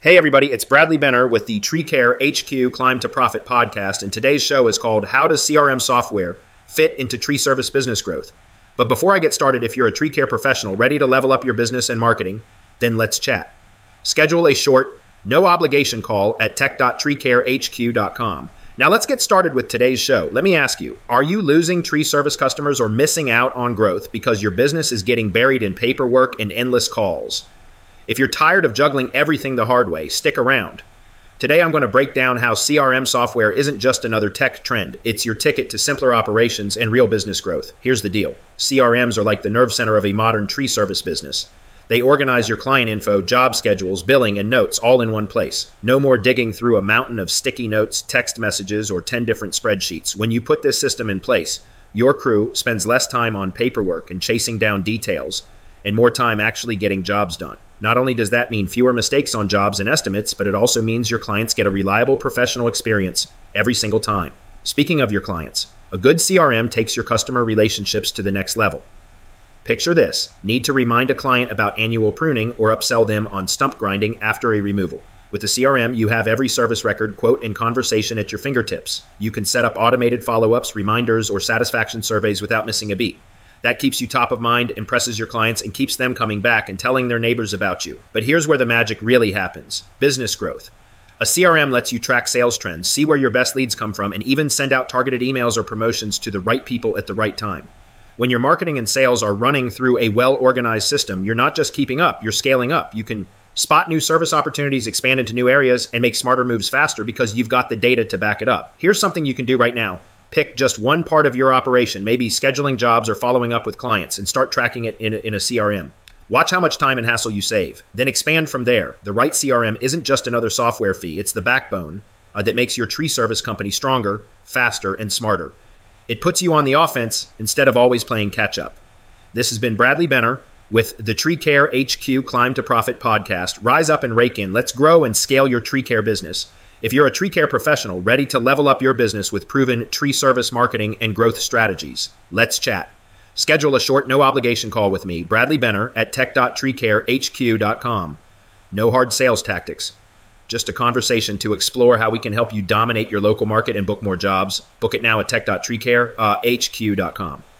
Hey everybody, it's Bradley Benner with the Tree Care HQ Climb to Profit podcast, and today's show is called How Does CRM Software Fit into Tree Service Business Growth? But before I get started, if you're a tree care professional ready to level up your business and marketing, then let's chat. Schedule a short, no obligation call at tech.treecarehq.com. Now let's get started with today's show. Let me ask you, are you losing tree service customers or missing out on growth because your business is getting buried in paperwork and endless calls? If you're tired of juggling everything the hard way, stick around. Today I'm going to break down how CRM software isn't just another tech trend. It's your ticket to simpler operations and real business growth. Here's the deal. CRMs are like the nerve center of a modern tree service business. They organize your client info, job schedules, billing, and notes all in one place. No more digging through a mountain of sticky notes, text messages, or 10 different spreadsheets. When you put this system in place, your crew spends less time on paperwork and chasing down details and more time actually getting jobs done. Not only does that mean fewer mistakes on jobs and estimates, but it also means your clients get a reliable professional experience every single time. Speaking of your clients, a good CRM takes your customer relationships to the next level. Picture this: need to remind a client about annual pruning or upsell them on stump grinding after a removal. With the CRM, you have every service record, quote, and conversation at your fingertips. You can set up automated follow-ups, reminders, or satisfaction surveys without missing a beat. That keeps you top of mind, impresses your clients, and keeps them coming back and telling their neighbors about you. But here's where the magic really happens: business growth. A CRM lets you track sales trends, see where your best leads come from, and even send out targeted emails or promotions to the right people at the right time. When your marketing and sales are running through a well-organized system, you're not just keeping up, you're scaling up. You can spot new service opportunities, expand into new areas, and make smarter moves faster because you've got the data to back it up. Here's something you can do right now. Pick just one part of your operation, maybe scheduling jobs or following up with clients, and start tracking it in a CRM. Watch how much time and hassle you save. Then expand from there. The right CRM isn't just another software fee. It's the backbone that makes your tree service company stronger, faster, and smarter. It puts you on the offense instead of always playing catch up. This has been Bradley Benner with the Tree Care HQ Climb to Profit podcast. Rise up and rake in. Let's grow and scale your tree care business. If you're a tree care professional ready to level up your business with proven tree service marketing and growth strategies, let's chat. Schedule a short, no obligation call with me, Bradley Benner, at tech.treecarehq.com. No hard sales tactics. Just a conversation to explore how we can help you dominate your local market and book more jobs. Book it now at tech.treecarehq.com.